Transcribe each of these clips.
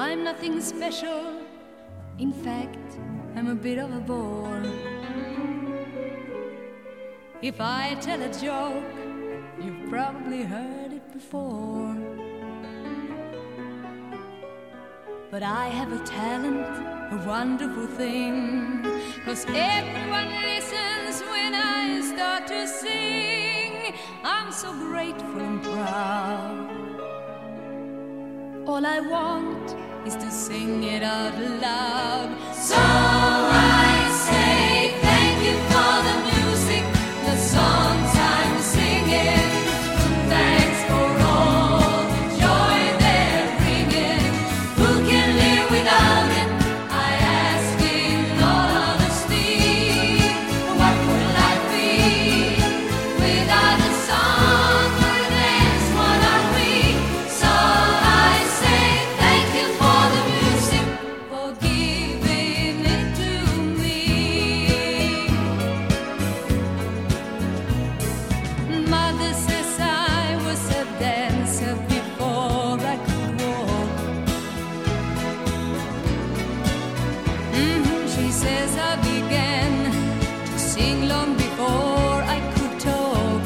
I'm nothing special. In fact, I'm a bit of a bore. If I tell a joke, you've probably heard it before. But I have a talent, a wonderful thing, 'cause everyone listens when I start to sing. I'm so grateful and proud. All I want is to sing it out loud. So I say thank you for the music, the songs I'm singing. Thanks for all the joy they're bringing. Who can live without it? I ask in all honesty. What would life be without the song or the dance? What are we? So I say thank you for the music, for giving it to me. Mother says I was a dancer before I could walk. She says I began to sing long before I could talk.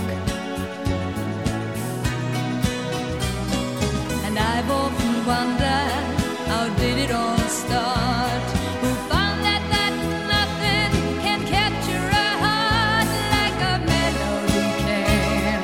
And I've often wondered, how did it all start? Who found that nothing can capture a heart like a melody can?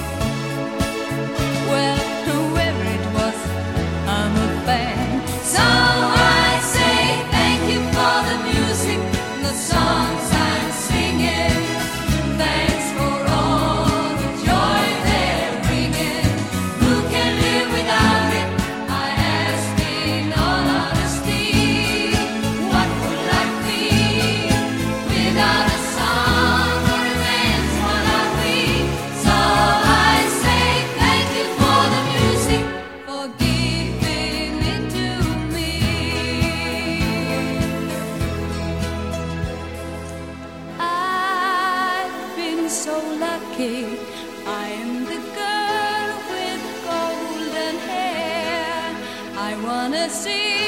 Well, whoever it was, I'm a fan. So I say thank you for the music, the songs I'm singing. Thanks for all the joy they're bringing. Who can live without it? I ask in all honesty. What would life be without a song or a dance? What are we? So I say thank you for the music, for giving it to me. I've been so lucky. I am the girl with golden hair. I wanna see